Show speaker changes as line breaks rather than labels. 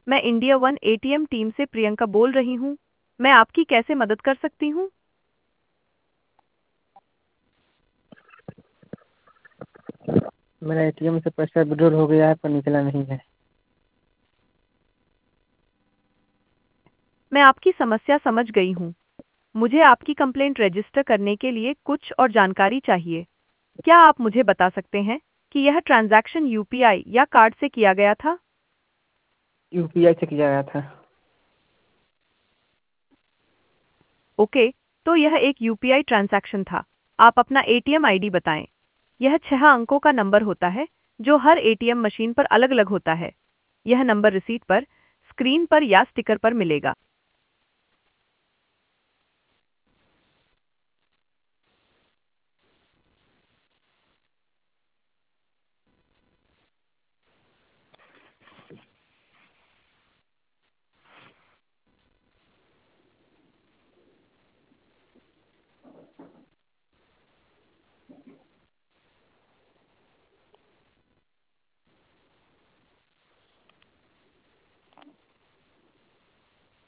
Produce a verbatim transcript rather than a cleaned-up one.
मैं India one ATM team से प्रियंका बोल रही हूँ। मैं आपकी कैसे मदद कर सकती हूँ?
मेरा एटीएम से पैसा विड्रॉल हो गया है पर निकला नहीं है।
मैं आपकी समस्या समझ गई हूँ। मुझे आपकी कंप्लेंट रजिस्टर करने के लिए कुछ और जानकारी चाहिए। क्या आप मुझे बता सकते हैं कि यह ट्रांजैक्शन यूपीआई या कार्ड से किया गया था?
यूपीआई से किया गया था।
ओके, तो यह एक यूपीआई ट्रांजैक्शन था। आप अपना एटीएम आईडी बताएं। यह छह अंकों का नंबर होता है जो हर एटीएम मशीन पर अलग-अलग होता है। यह नंबर रिसीट पर, स्क्रीन पर या स्टिकर पर मिलेगा।